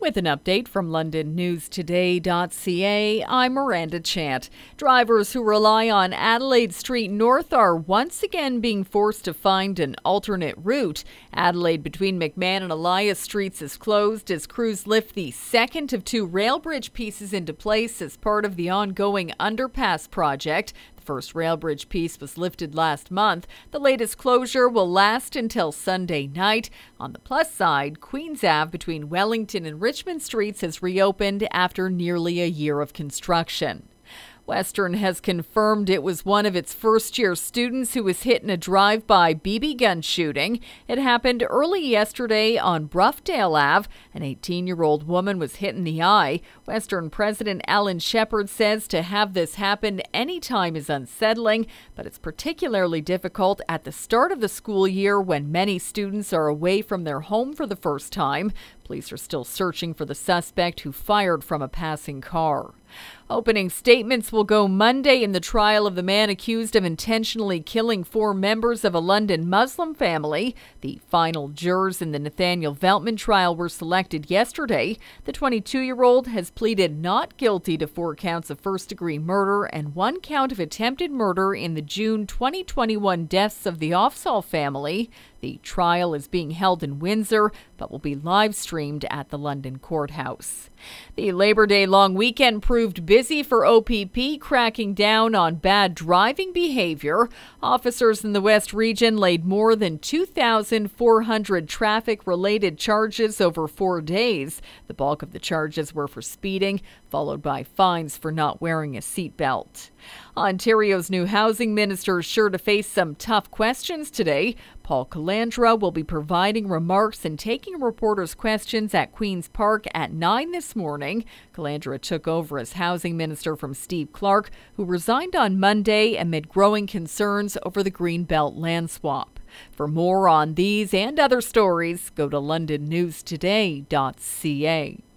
With an update from LondonNewsToday.ca, I'm Miranda Chant. Drivers who rely on Adelaide Street North are once again being forced to find an alternate route. Adelaide between McMahon and Elias Streets is closed as crews lift the second of two rail bridge pieces into place as part of the ongoing underpass project. The first rail bridge piece was lifted last month. The latest closure will last until Sunday night. On the plus side, Queens Ave between Wellington and Richmond Streets has reopened after nearly a year of construction. Western has confirmed it was one of its first-year students who was hit in a drive-by BB gun shooting. It happened early yesterday on Broughdale Ave. An 18-year-old woman was hit in the eye. Western President Alan Shepard says to have this happen anytime is unsettling, but it's particularly difficult at the start of the school year when many students are away from their home for the first time. Police are still searching for the suspect who fired from a passing car. Opening statements will go Monday in the trial of the man accused of intentionally killing 4 members of a London Muslim family. The final jurors in the Nathaniel Veltman trial were selected yesterday. The 22-year-old has pleaded not guilty to 4 counts of first-degree murder and 1 count of attempted murder in the June 2021 deaths of the Offsall family. The trial is being held in Windsor, but will be live-streamed at the London courthouse. The Labor Day long weekend proved busy for OPP, cracking down on bad driving behavior. Officers in the West Region laid more than 2,400 traffic-related charges over 4 days. The bulk of the charges were for speeding, followed by fines for not wearing a seatbelt. Ontario's new housing minister is sure to face some tough questions today. Paul Calandra will be providing remarks and taking reporters' questions at Queen's Park at 9 this morning. Calandra took over as housing minister from Steve Clark, who resigned on Monday amid growing concerns over the Greenbelt land swap. For more on these and other stories, go to LondonNewsToday.ca.